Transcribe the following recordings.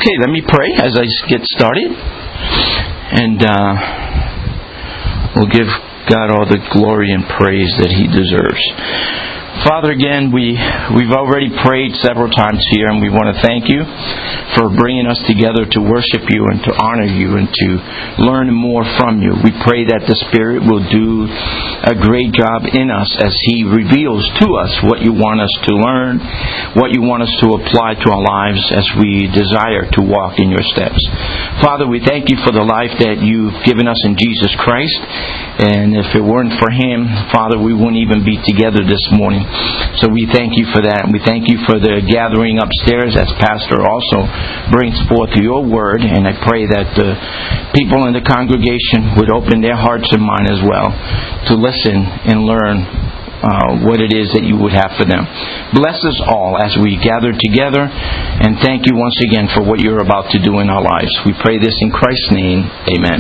Okay, let me pray as I get started. And we'll give God all the glory and praise that He deserves. Father, again, we've already prayed several times here, and we want to thank You for bringing us together to worship You and to honor You and to learn more from You. We pray that the Spirit will do a great job in us as He reveals to us what You want us to learn, what You want us to apply to our lives as we desire to walk in Your steps. Father, we thank You for the life that You've given us in Jesus Christ. And if it weren't for Him, Father, we wouldn't even be together this morning. So we thank You for that. And we thank You for the gathering upstairs as Pastor also brings forth Your Word. And I pray that the people in the congregation would open their hearts and mind as well to listen and learn what it is that You would have for them. Bless us all as we gather together. And thank You once again for what You're about to do in our lives. We pray this in Christ's name. Amen.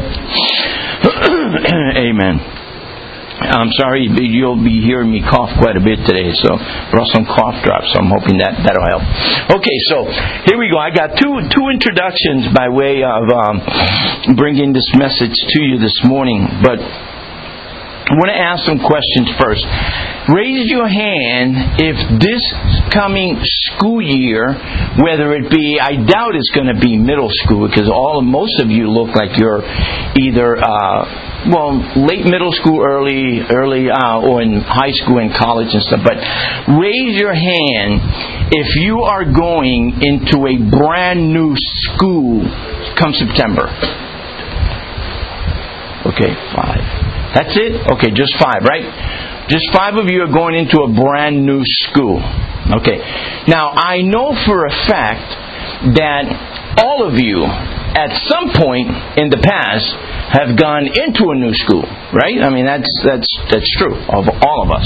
Amen. I'm sorry, you'll be hearing me cough quite a bit today, so brought some cough drops, so I'm hoping that'll help. Okay, so here we go. I got two introductions by way of bringing this message to you this morning, but I want to ask some questions first. Raise your hand if this coming school year, whether it be, I doubt it's going to be middle school, because most of you look like you're either late middle school, early, or in high school and college and stuff. But raise your hand if you are going into a brand new school come September. Okay, 5. That's it? Okay, just 5, right? Just 5 of you are going into a brand new school. Okay. Now, I know for a fact that all of you, at some point in the past, have gone into a new school, right? I mean, that's true of all of us.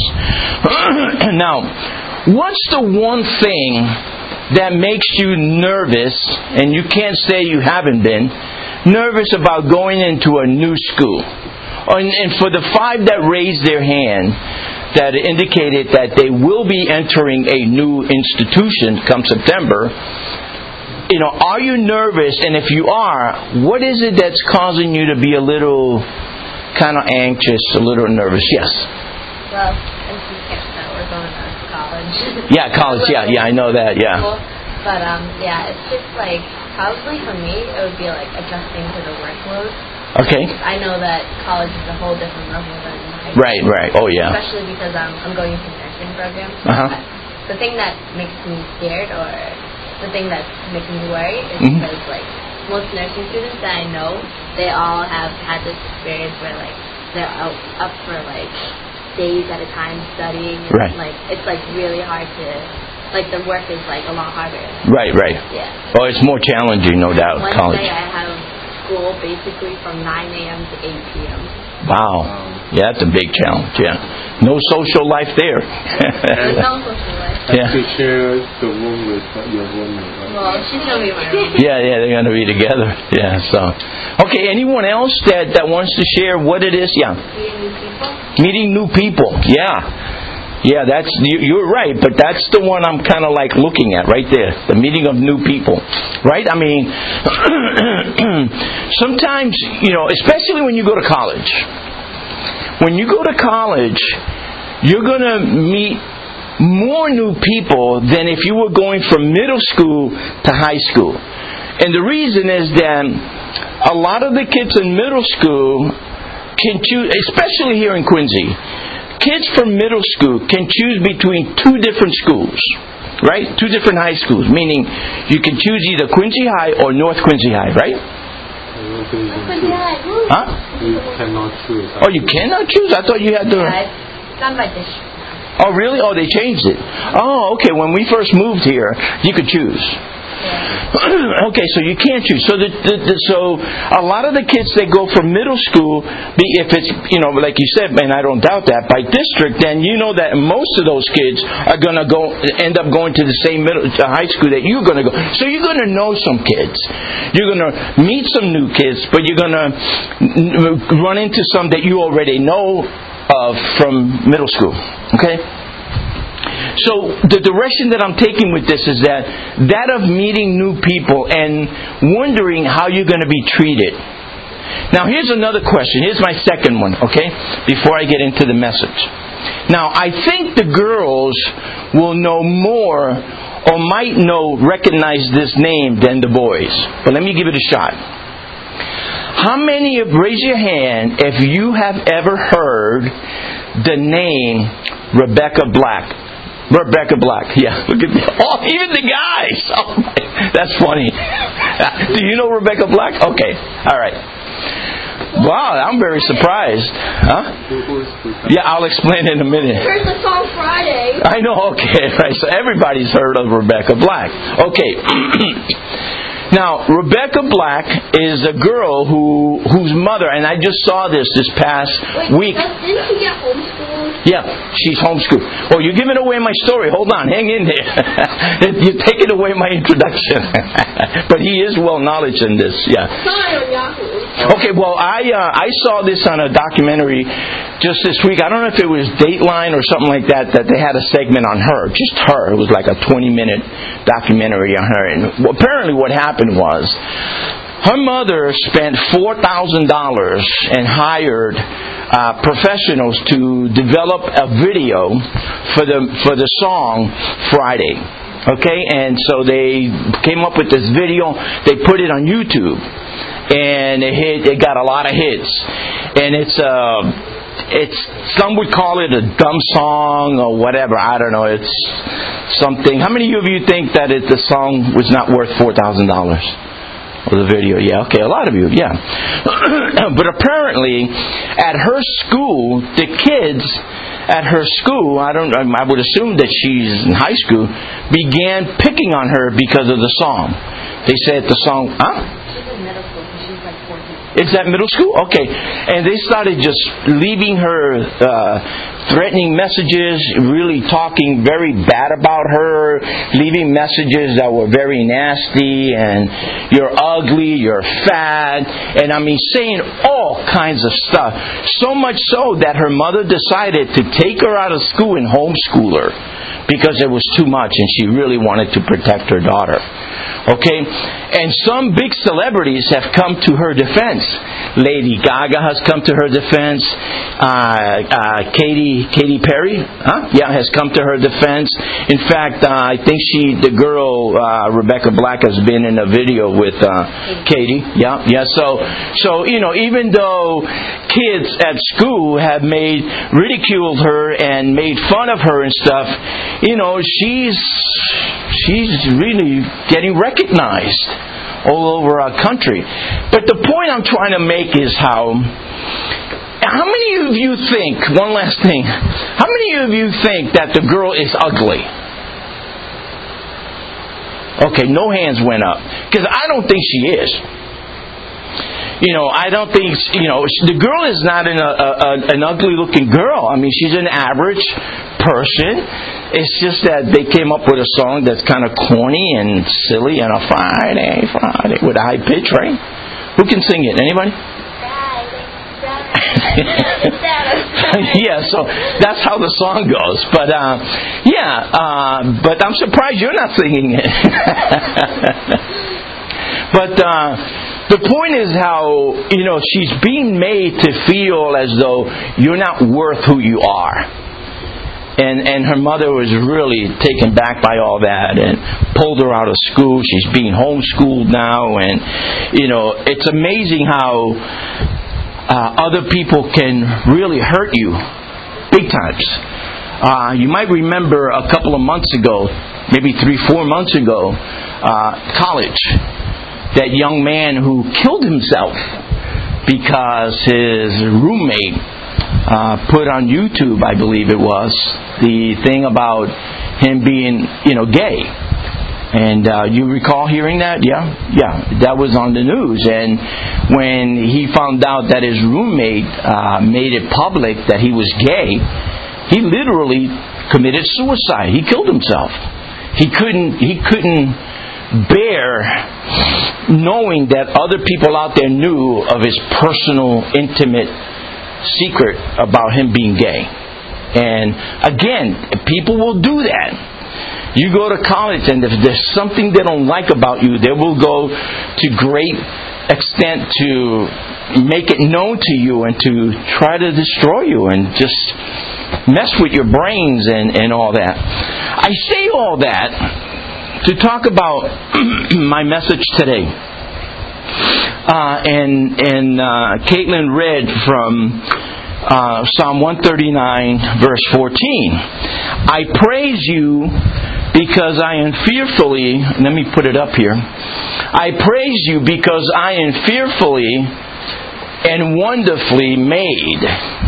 Now, what's the one thing that makes you nervous, and you can't say you haven't been, nervous about going into a new school? And for the 5 that raised their hand, that indicated that they will be entering a new institution come September, are you nervous? And if you are, what is it that's causing you to be a little kind of anxious, a little nervous? Yes? Well, as you can't know, we're going to college. Yeah, college. Yeah, I know that. Yeah. But it's just like, probably for me, it would be like adjusting to the workload. Okay. I know that college is a whole different level than high school. Right. Oh, yeah. Especially because I'm going into nursing program. The thing that makes me scared, or the thing that's making me worried, is because like most nursing students that I know, they all have had this experience where like they're up for like days at a time studying. And, right. Like it's like really hard to. Like the work is like a lot harder. Right. Yeah. Oh, it's more challenging, no doubt. Wednesday college. I have school basically from 9 a.m. to 8 p.m. Wow. Yeah, that's a big challenge, yeah. No social life there. There's no social life. Yeah. To share the room with your roommate, right? Well, she's going to be my roommate. Yeah, they're going to be together. Yeah, so. Okay, anyone else that wants to share what it is? Yeah. Meeting new people? Meeting new people, yeah. Yeah, you're right, but that's the one I'm kind of like looking at right there. The meeting of new people, right? I mean, sometimes, especially when you go to college. When you go to college, you're going to meet more new people than if you were going from middle school to high school. And the reason is that a lot of the kids in middle school can choose, especially here in Quincy, kids from middle school can choose between 2 different schools, right? 2 different high schools, meaning you can choose either Quincy High or North Quincy High, right? Quincy High. Huh? You cannot choose. Oh, you cannot choose? I thought you had to. Yeah, it's done by district. Oh, really? Oh, they changed it. Oh, okay. When we first moved here, you could choose. Yeah. Okay, so you can't choose. So so a lot of the kids that go from middle school, if it's, like you said, and I don't doubt that, by district, then you know that most of those kids are going to end up going to the same high school that you're going to go. So you're going to know some kids. You're going to meet some new kids, but you're going to run into some that you already know of from middle school. Okay? So the direction that I'm taking with this is that of meeting new people and wondering how you're going to be treated. Now here's another question. Here's my second one, okay? Before I get into the message. Now I think the girls will know more or might recognize this name than the boys. But let me give it a shot. How many raise your hand if you have ever heard the name Rebecca Black? Rebecca Black, yeah. Look at oh, even the guys. Oh, that's funny. Do you know Rebecca Black? Okay, all right. Wow, I'm very surprised. Huh? Yeah, I'll explain in a minute. Heard the song Friday. I know, okay, right. So everybody's heard of Rebecca Black. Okay. Now, Rebecca Black is a girl whose mother, and I just saw this past week. Didn't she get homeschooled? Yeah, she's homeschooled. Oh, you're giving away my story. Hold on, hang in there. You're taking away my introduction. But he is well knowledge in this, yeah. Sorry on Yahoo. Okay, well, I saw this on a documentary just this week. I don't know if it was Dateline or something like that they had a segment on her, just her. It was like a 20-minute documentary on her. And apparently what happened was her mother spent $4,000 and hired professionals to develop a video for the song Friday. Okay, and so they came up with this video. They put it on YouTube, and it got a lot of hits. And it's some would call it a dumb song or whatever. I don't know. It's something. How many of you think that the song was not worth $4,000? Or the video? Yeah, okay, a lot of you, yeah. But apparently, at her school, the kids at her school, I would assume that she's in high school, began picking on her because of the song. They said the song, She's in middle school, so she's like 14. It's at middle school? Okay. And they started just leaving her threatening messages, really talking very bad about her, leaving messages that were very nasty, and you're ugly, you're fat, and saying all kinds of stuff. So much so that her mother decided to take her out of school and homeschool her because it was too much and she really wanted to protect her daughter. Okay? And some big celebrities have come to her defense. Lady Gaga has come to her defense. Katy Perry, has come to her defense. In fact, I think the girl Rebecca Black has been in a video with Katy. Yeah. So even though kids at school have ridiculed her and made fun of her and stuff, she's really getting recognized all over our country. But the point I'm trying to make is how many of you think, one last thing, how many of you think that the girl is ugly? Okay, no hands went up. Because I don't think she is. I don't think, the girl is not an ugly-looking girl. She's an average person. It's just that they came up with a song that's kind of corny and silly on a Friday with a high pitch, right? Who can sing it? Anybody? Yeah, so that's how the song goes. But but I'm surprised you're not singing it. But the point is how she's being made to feel as though you're not worth who you are. And her mother was really taken back by all that and pulled her out of school. She's being homeschooled now, and it's amazing how other people can really hurt you big times. You might remember a couple of months ago, maybe 3-4 months ago, college. That young man who killed himself because his roommate put on YouTube, I believe it was, the thing about him being, gay. And you recall hearing that? Yeah, that was on the news. And when he found out that his roommate made it public that he was gay, he literally committed suicide. He killed himself. He couldn't bear knowing that other people out there knew of his personal, intimate secret about him being gay. And again, people will do that. You go to college, and if there's something they don't like about you, they will go to great extent to make it known to you and to try to destroy you and just mess with your brains and all that. I say all that to talk about my message today. And Caitlin read from Psalm 139, verse 14. I praise you because I am fearfully, let me put it up here. I praise you because I am fearfully and wonderfully made.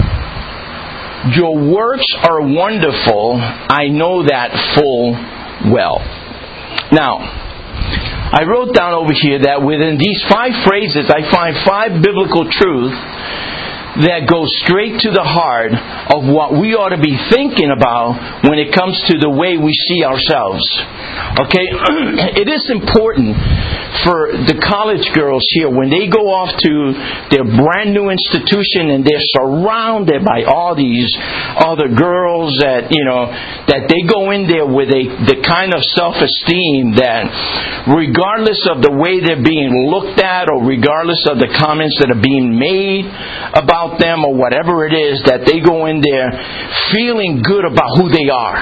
Your works are wonderful. I know that full well. Now, I wrote down over here that within these 5 phrases, I find 5 biblical truths that go straight to the heart of what we ought to be thinking about when it comes to the way we see ourselves. Okay? It is important for the college girls here, when they go off to their brand new institution and they're surrounded by all these other girls that they go in there with the kind of self-esteem that regardless of the way they're being looked at or regardless of the comments that are being made about them or whatever it is, that they go in there feeling good about who they are.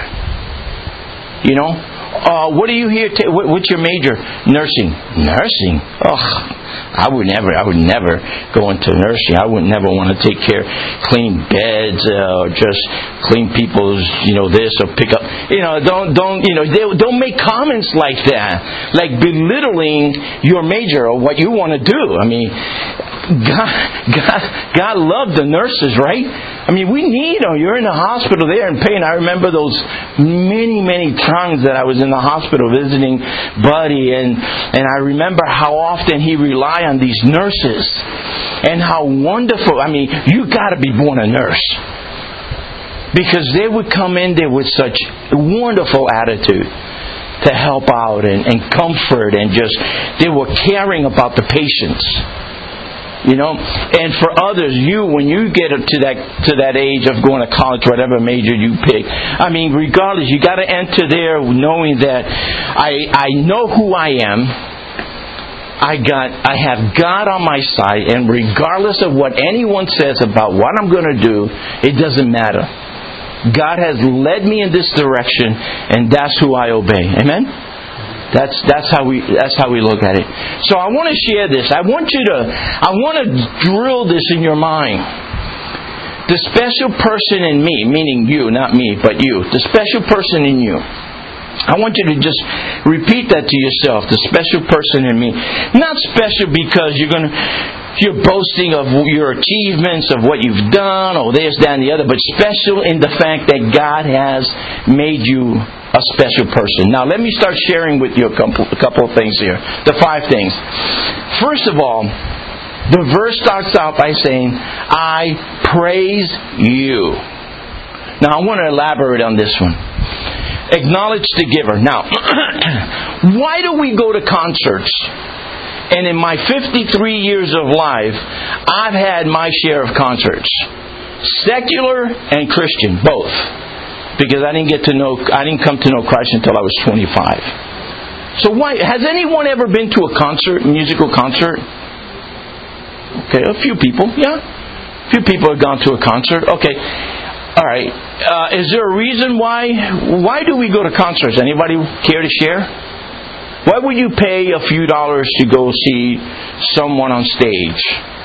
What are you here? What's your major? Nursing. Nursing? I would never go into nursing. I would never want to take care, clean beds, or just clean people's, this or pick up. Don't make comments like that, like belittling your major or what you want to do. I mean, God loved the nurses, right? I mean, we need them. You're in the hospital there in pain. I remember those many times that I was in the hospital visiting Buddy, and I remember how often he relied on these nurses and how wonderful. I mean, you got to be born a nurse, because they would come in there with such wonderful attitude to help out and comfort, and just they were caring about the patients. And for others, when you get to that age of going to college, whatever major you pick, I mean, regardless, you got to enter there knowing that I know who I am. I have God on my side, and regardless of what anyone says about what I'm going to do, it doesn't matter. God has led me in this direction, and that's who I obey. Amen? That's how we look at it. So I want to share this. I want to drill this in your mind. The special person in me, meaning you, not me, but you. The special person in you. I want you to just repeat that to yourself. The special person in me. Not special because you're boasting of your achievements, of what you've done, or this, that, and the other, but special in the fact that God has made you a special person. Now, let me start sharing with you a couple of things here. The 5 things. First of all, the verse starts out by saying, I praise you. Now, I want to elaborate on this one. Acknowledge the giver. Now, why do we go to concerts? And in my 53 years of life, I've had my share of concerts. Secular and Christian, both. Because I didn't come to know Christ until I was 25. So why has anyone ever been to a concert, musical concert? Okay, a few people, yeah. A few people have gone to a concert. Okay. All right. Is there a reason why do we go to concerts? Anybody care to share? Why would you pay a few dollars to go see someone on stage?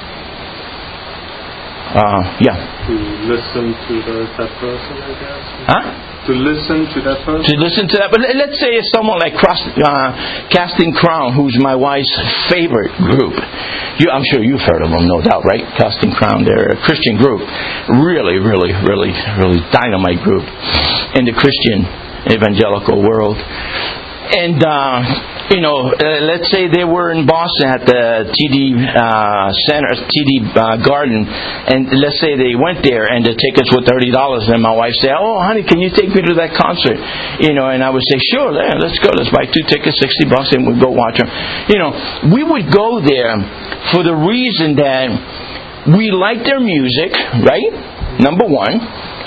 Yeah. To listen to that person, I guess. Huh? To listen to that person? To listen to that. But let's say it's someone like Casting Crown, who's my wife's favorite group. I'm sure you've heard of them, no doubt, right? Casting Crown, they're a Christian group. Really, really, really, really dynamite group in the Christian evangelical world. And, let's say they were in Boston at the TD Center, TD Garden, and let's say they went there and the tickets were $30, and my wife said, "Oh, honey, can you take me to that concert?" And I would say, "Sure, yeah, let's go. Let's buy 2 tickets, $60, and we'd go watch them." We would go there for the reason that we like their music, right? Number one.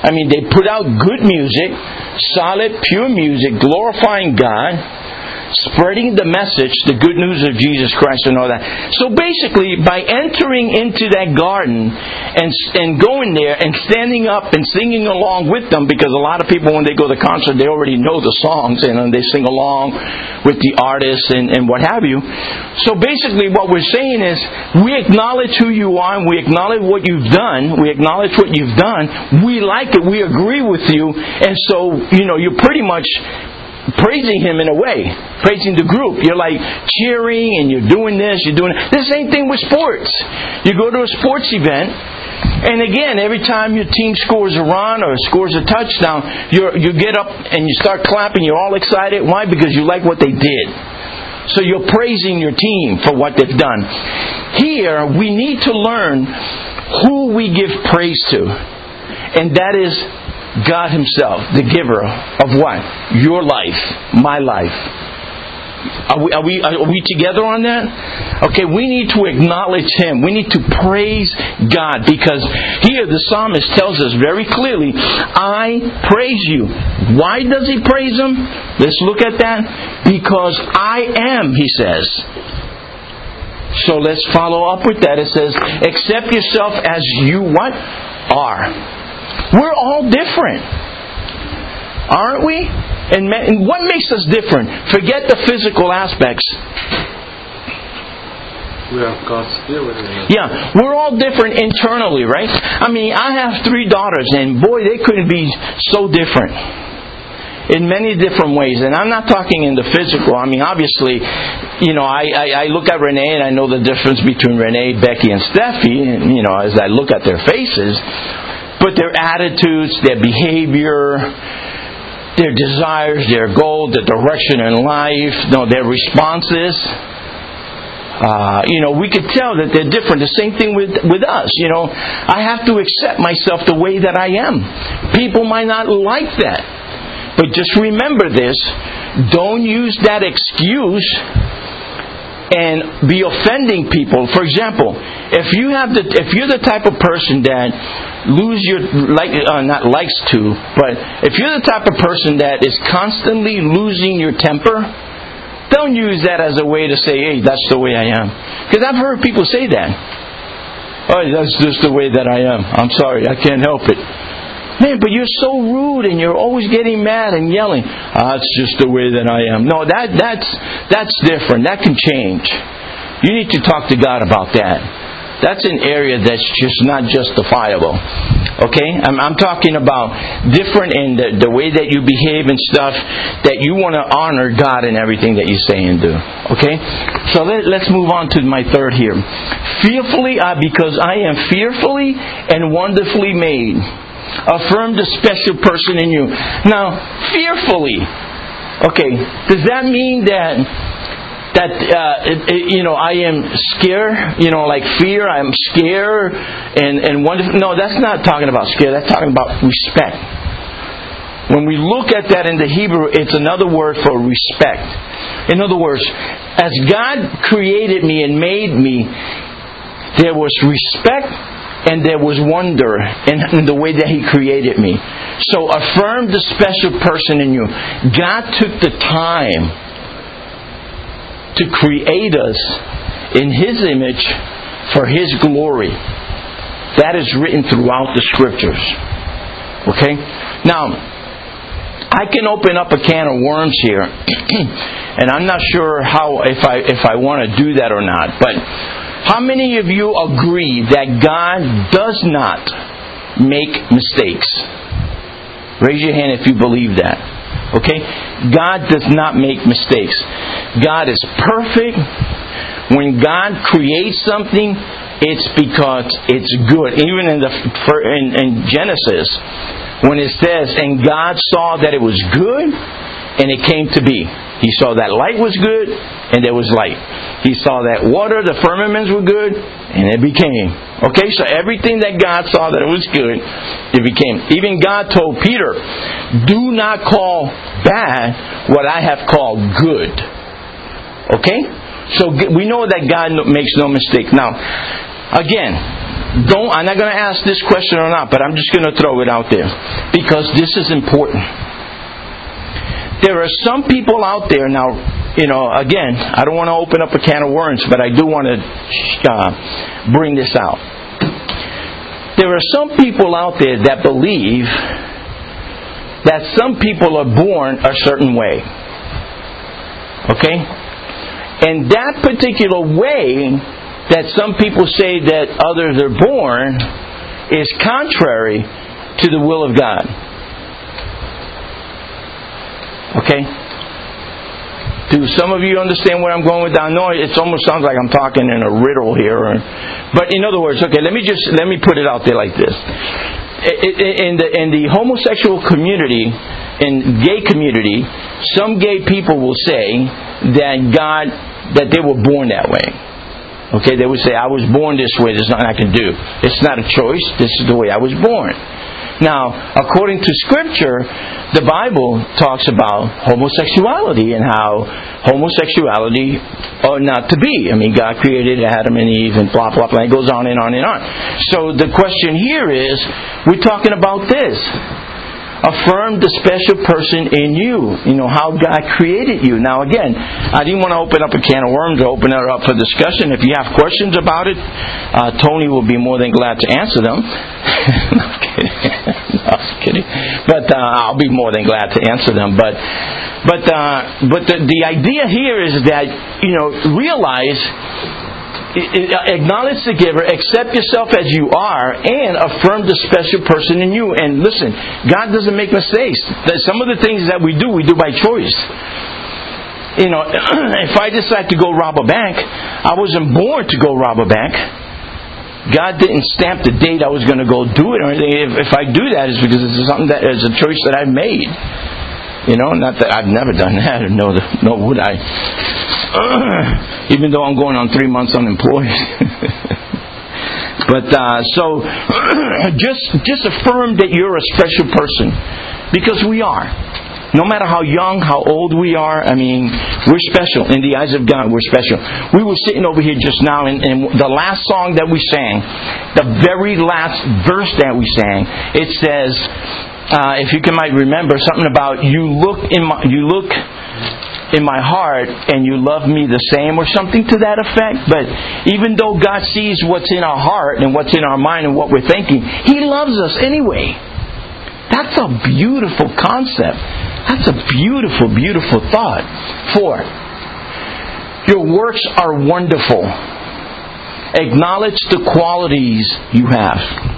I mean, they put out good music, solid, pure music, glorifying God, spreading the message, the good news of Jesus Christ and all that. So basically, by entering into that garden and going there and standing up and singing along with them, because a lot of people when they go to the concert, they already know the songs and they sing along with the artists and what have you. So basically what we're saying is, we acknowledge who you are and we acknowledge what you've done. We acknowledge what you've done. We like it. We agree with you. And so, you're pretty much praising Him in a way, praising the group. You're like cheering and you're doing this, you're doing that. The same thing with sports. You go to a sports event, and again, every time your team scores a run or scores a touchdown, you get up and you start clapping. You're all excited. Why? Because you like what they did. So you're praising your team for what they've done. Here, we need to learn who we give praise to, and that is God Himself, the giver of what? Your life, my life. Are we together on that? Okay, we need to acknowledge Him. We need to praise God, because here the psalmist tells us very clearly, I praise you. Why does he praise Him? Let's look at that. Because I am, he says. So let's follow up with that. It says, accept yourself as you what? Are. We're all different, aren't we? And what makes us different? Forget the physical aspects. We have God's Spirit in us. Yeah, we're all different internally, right? I mean, I have 3 daughters, and boy, they couldn't be so different in many different ways. And I'm not talking in the physical. I mean, obviously, I look at Renee and I know the difference between Renee, Becky, and Steffi, as I look at their faces. But their attitudes, their behavior, their desires, their goal, their direction in life, their responses, we could tell that they're different. The same thing with us. I have to accept myself the way that I am. People might not like that. But just remember this. Don't use that excuse and be offending people. For example, if you're the type of person that if you're the type of person that is constantly losing your temper, don't use that as a way to say, hey, that's the way I am. Because I've heard people say that. Oh, that's just the way that I am. I'm sorry, I can't help it. Man, but you're so rude and you're always getting mad and yelling. It's just the way that I am. No, that's different. That can change. You need to talk to God about that. That's an area that's just not justifiable. Okay? I'm talking about different in the way that you behave and stuff, that you want to honor God in everything that you say and do. Okay? So let's move on to my third here. Because I am fearfully and wonderfully made. Affirm the special person in you. Now, fearfully. Okay, does that mean that I am scared? Like fear, I'm scared and wonderful. No, that's not talking about scare. That's talking about respect. When we look at that in the Hebrew, it's another word for respect. In other words, as God created me and made me, there was respect and there was wonder in the way that He created me. So affirm the special person in you. God took the time to create us in His image for His glory. That is written throughout the Scriptures. Okay? Now, I can open up a can of worms here, and I'm not sure if I want to do that or not. But how many of you agree that God does not make mistakes? Raise your hand if you believe that. Okay? God does not make mistakes. God is perfect. When God creates something, it's because it's good. Even in Genesis, when it says, and God saw that it was good, and it came to be. He saw that light was good, and there was light. He saw that water, the firmaments were good, and it became. Okay, so everything that God saw that it was good, it became. Even God told Peter, do not call bad what I have called good. Okay? So we know that God makes no mistake. Now, again, I'm not going to ask this question or not, but I'm just going to throw it out there because this is important. There are some people out there now, again, I don't want to open up a can of worms, but I do want to bring this out. There are some people out there that believe that some people are born a certain way. Okay? And that particular way that some people say that others are born is contrary to the will of God. Okay? Do some of you understand where I'm going with that? I know it almost sounds like I'm talking in a riddle here. But in other words, okay, let me put it out there like this. In the homosexual community, in gay community, some gay people will say that they were born that way. Okay, they would say, I was born this way, there's nothing I can do. It's not a choice, this is the way I was born. Now, according to Scripture, the Bible talks about homosexuality and how homosexuality ought not to be. I mean, God created Adam and Eve and blah, blah, blah. It goes on and on and on. So the question here is, we're talking about this. Affirm the special person in you. How God created you. Now again, I didn't want to open up a can of worms or open it up for discussion. If you have questions about it, Tony will be more than glad to answer them. No, I'm kidding. No, I'm kidding. But I'll be more than glad to answer them. But the idea here is that, realize, acknowledge the giver, accept yourself as you are, and affirm the special person in you. And listen, God doesn't make mistakes. Some of the things that we do by choice. If I decide to go rob a bank, I wasn't born to go rob a bank. God didn't stamp the date I was going to go do it or anything. If I do that, it's because it's something that is a choice that I've made. Not that I've never done that, nor would I. Even though I'm going on 3 months unemployed. But so just affirm that you're a special person, because we are. No matter how young, how old we are, we're special. In the eyes of God, we're special. We were sitting over here just now, and the last song that we sang, the very last verse that we sang, it says, if you might remember, something about you look in my heart and you love me the same, or something to that effect. But even though God sees what's in our heart and what's in our mind and what we're thinking, He loves us anyway. That's a beautiful concept. That's a beautiful, beautiful thought. 4, your works are wonderful. Acknowledge the qualities you have.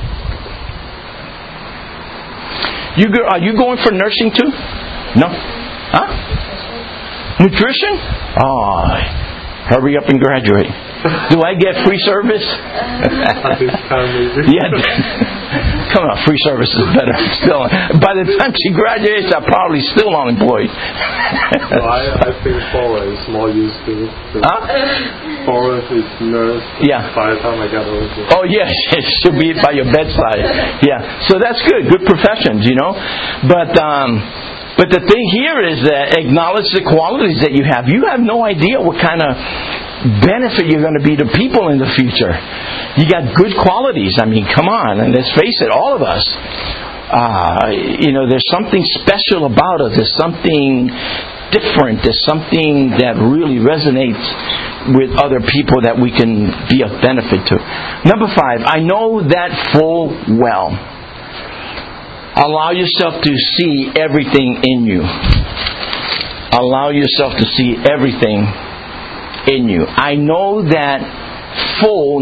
Are you going for nursing too? No? Huh? Nutrition? Oh, hurry up and graduate. Do I get free service? Yeah. Come on, free service is better. Still, by the time she graduates, I'm probably still unemployed. Well, I think Forrest is more used to. Forrest is nurse. Yeah. By the time I got over. Oh yes, she'll be by your bedside. Yeah. So that's good. Good professions, But the thing here is that acknowledge the qualities that you have. You have no idea what kind of benefit you're going to be to people in the future. You got good qualities. Come on, and let's face it, all of us. There's something special about us. There's something different. There's something that really resonates with other people that we can be of benefit to. Number 5, I know that full well. Allow yourself to see everything in you. Allow yourself to see everything in you. I know that full,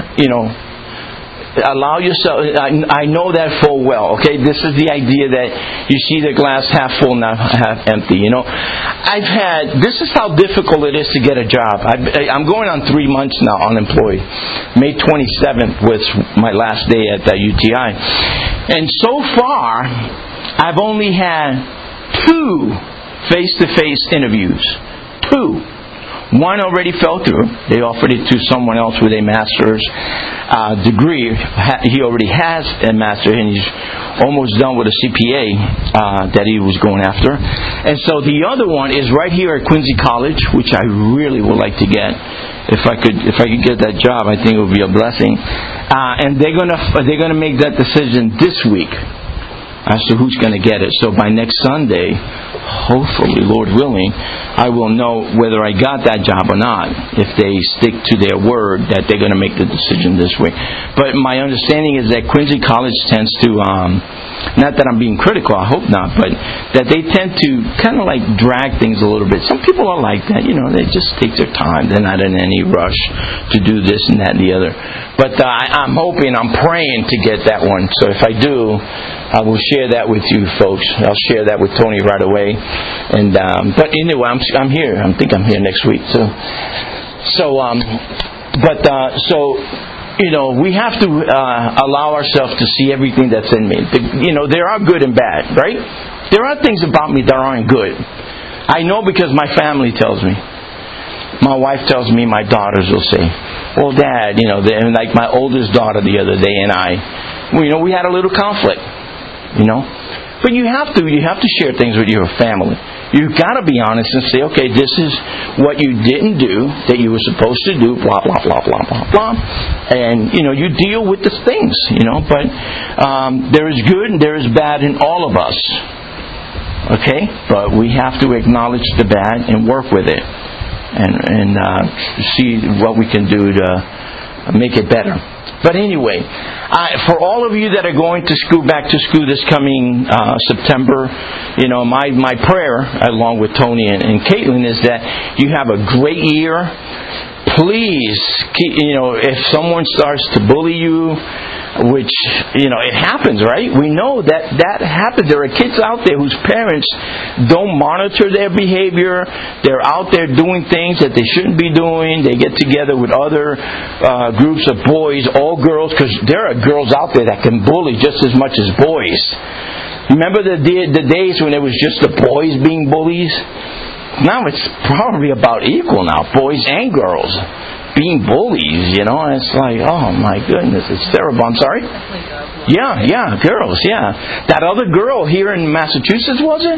allow yourself, I know that full well. Okay, this is the idea that you see the glass half full, not half empty. This is how difficult it is to get a job. I'm going on 3 months now unemployed. May 27th was my last day at the UTI. And so far, I've only had 2 face-to-face interviews. 2. One already fell through. They offered it to someone else with a master's degree. He already has a master, and he's almost done with a CPA that he was going after. And so the other one is right here at Quincy College, which I really would like to get. If I could get that job, I think it would be a blessing. and they're gonna make that decision this week as to who's going to get it. So by next Sunday, hopefully, Lord willing, I will know whether I got that job or not, if they stick to their word that they're going to make the decision this week. But my understanding is that Quincy College tends to, not that I'm being critical, I hope not, but that they tend to kind of like drag things a little bit. Some people are like that, they just take their time. They're not in any rush to do this and that and the other. But I'm hoping, I'm praying to get that one. So if I do, I will share that with you folks. I'll share that with Tony right away. And but anyway, I'm here. I think I'm here next week. So we have to allow ourselves to see everything that's in me. There are good and bad, right? There are things about me that aren't good. I know because my family tells me. My wife tells me, my daughters will say, well, Dad, like my oldest daughter the other day and we had a little conflict, But you have to share things with your family. You've got to be honest and say, okay, this is what you didn't do that you were supposed to do, blah, blah, blah, blah, blah, blah. And, you deal with the things, But there is good and there is bad in all of us. Okay? But we have to acknowledge the bad and work with it. And see what we can do to make it better. But anyway, for all of you that are going to back to school this coming September, my prayer, along with Tony and Caitlin, is that you have a great year. Please, if someone starts to bully you, which, it happens, right? We know that happens. There are kids out there whose parents don't monitor their behavior. They're out there doing things that they shouldn't be doing. They get together with other groups of boys, all girls, because there are girls out there that can bully just as much as boys. Remember the days when it was just the boys being bullies? Now it's probably about equal now, boys and girls being bullies, and it's like, oh my goodness, it's terrible. I'm sorry? Yeah, girls, yeah. That other girl here in Massachusetts, was it?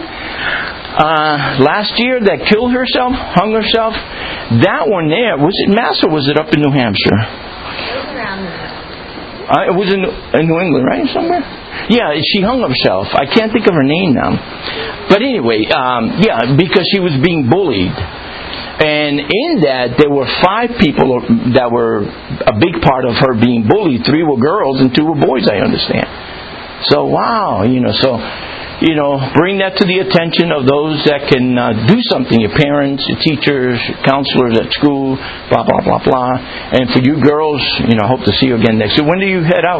Last year that killed herself, hung herself. That one there, was it Mass or was it up in New Hampshire? It was around there. It was in New England, right? Somewhere? Yeah, she hung herself. I can't think of her name now. But anyway, because she was being bullied. And in that, there were 5 people that were a big part of her being bullied. 3 were girls and 2 were boys, I understand. So, wow, bring that to the attention of those that can do something. Your parents, your teachers, your counselors at school, blah, blah, blah, blah. And for you girls, hope to see you again next year. When do you head out?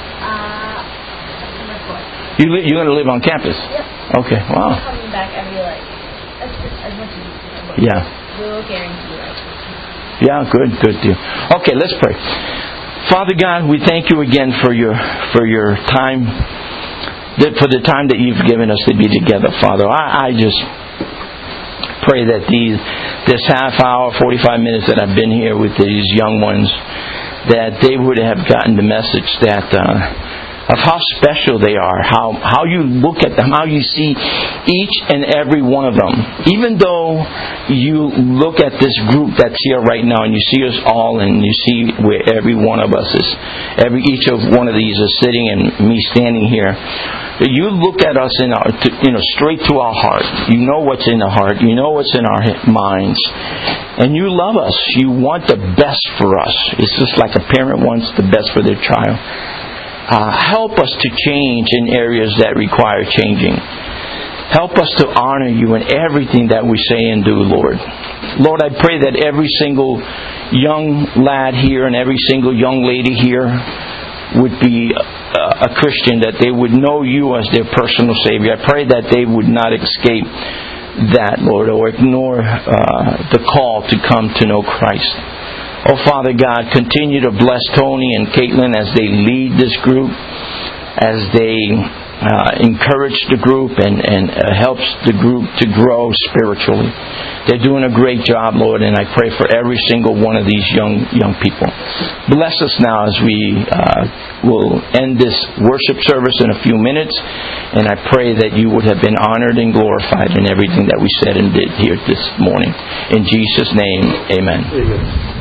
September 4th. You're going to live on campus? Yep. Okay, wow. I'm coming back every, as much as you can. Yeah. We'll guarantee Yeah, good deal. Okay, let's pray. Father God, we thank you again for your time, for the time that you've given us to be together, Father. I just pray that this half hour, 45 minutes that I've been here with these young ones, that they would have gotten the message that of how special they are, how you look at them, how you see each and every one of them. Even though you look at this group that's here right now and you see us all and you see where every one of us is, each of one of these is sitting and me standing here, you look at us in our, straight to our heart. You know what's in the heart. You know what's in our minds. And you love us. You want the best for us. It's just like a parent wants the best for their child. Help us to change in areas that require changing. Help us to honor you in everything that we say and do, Lord. Lord, I pray that every single young lad here and every single young lady here would be a Christian, that they would know you as their personal Savior. I pray that they would not escape that, Lord, or ignore the call to come to know Christ. Oh, Father God, continue to bless Tony and Caitlin as they lead this group, as they encourage the group and helps the group to grow spiritually. They're doing a great job, Lord, and I pray for every single one of these young people. Bless us now as we will end this worship service in a few minutes, and I pray that you would have been honored and glorified in everything that we said and did here this morning. In Jesus' name, amen.